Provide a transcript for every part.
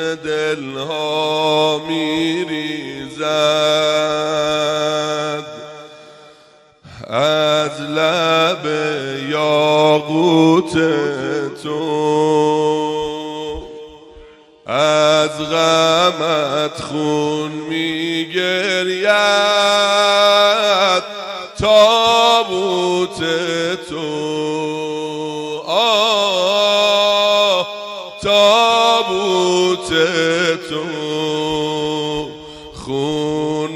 دلها میریزد از لب یاقوت تو، از غمت خون میگرید تابوت تو، تابوت تو، خون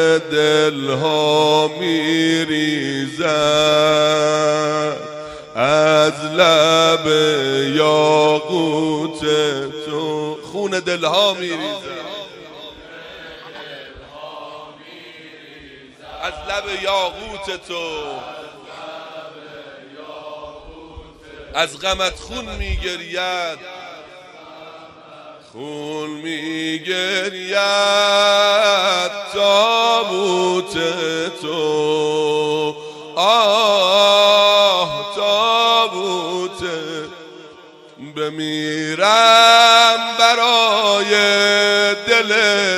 دلها میریزد از لب یاقوت تو، خون دلها میریزد از لب یاقوت تو، از غمت خون میگرید، خون میگرید تابوت تو، تابوت. بمیرم برای دل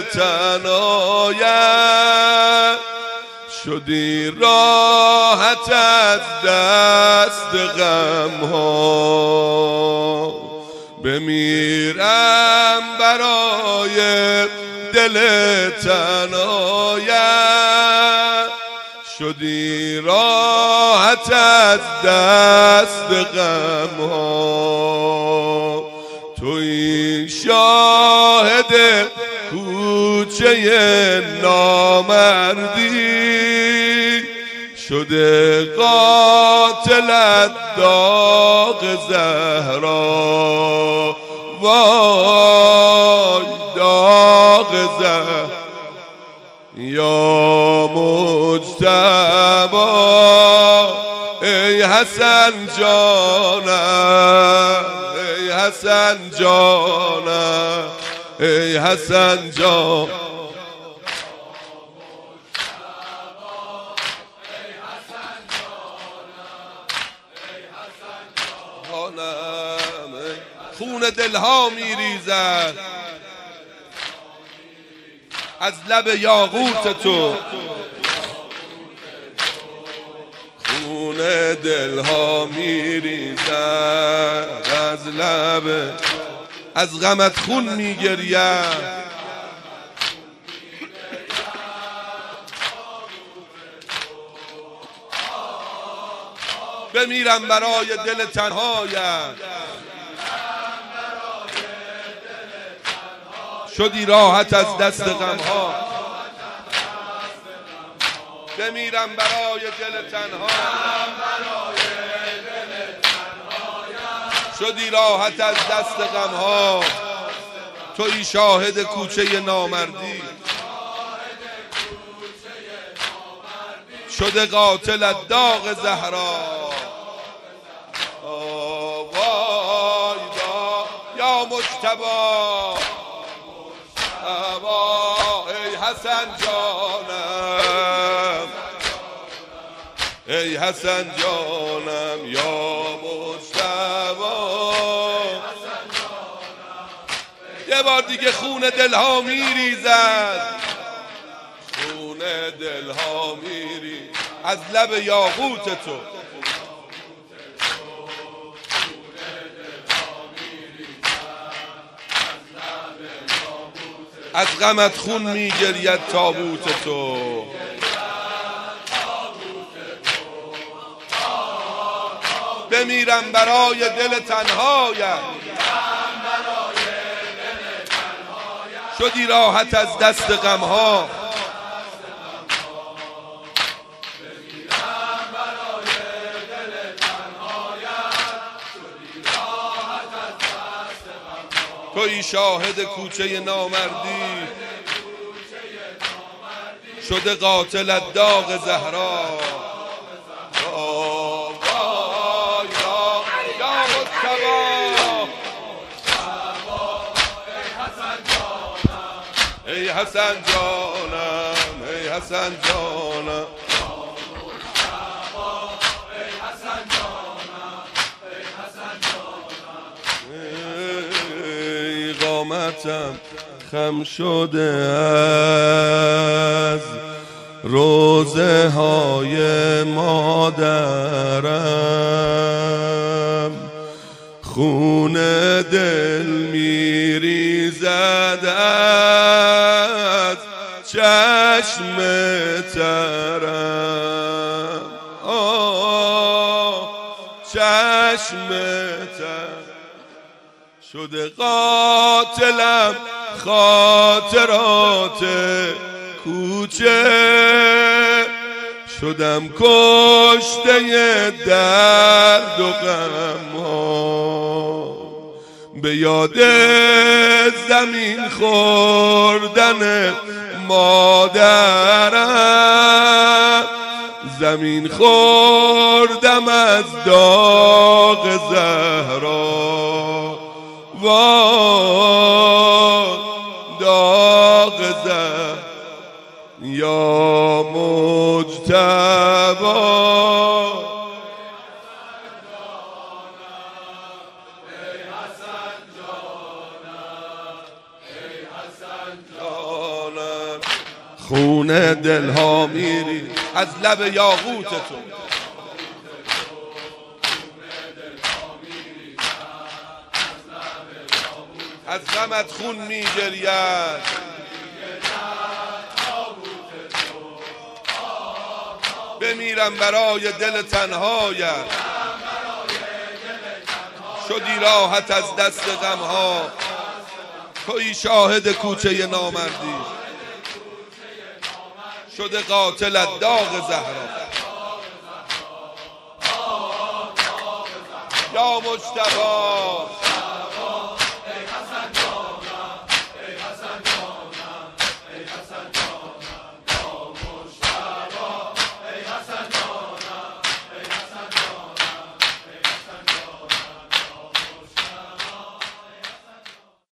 تنهایت، شدی راحت از دست غمها. بمیرم برای دل تنهایت، شدی راحت از دست غمها. توی شاهد کوچه نامردی، شده قاتلت داغ زهرا، وای داغ زهرا. یا مجتبی ای حسن جانم، ای حسن جانم، ای حسن جان. خون دلها میریزد از لب یاقوت تو، خون دلها میریزد از لب، از غمت خون میگرید. بمیرم برای دل تنهایت، شدی راحت از دست غمها. بمیرم برای دل تنها، شدی راحت از دست غمها. تویی شاهد کوچه نامردی، شده قاتلت داغ زهرا. وای یا مجتبی ای حسن جانم، ای حسن جانم، یا مجتبی. یه بار دیگه خون دلها میریزد، خون دلها میریزد از لب یاقوت تو، از غمت خون میگرید تابوت تو. بمیرم برای دل تنهایت، شدی راحت از دست غمها. تویی شاهد کوچه نامردی، شده قاتلت داغ زهرا. یا مجتبی ای حسن جانم، ای حسن جانم. قامتم خم شده از روزه های مادرم، خون دل میریزد از چشم ترم، چشم ترم شده قاتلم خاطرات کوچه، شدم کشته درد و غم ها، به یاد زمین خوردن مادرم، زمین خوردم از داغ زهرا، وای داغ زهرا یا مجتبی. خون دلها میری از لب یاقوت تو، از غمت خون میگرید، بمیرم برای دل تنهایت، شدی راحت از دست غمها، تویی شاهد کوچه نامردی، شده قاتلت داغ زهرا یا مجتبی.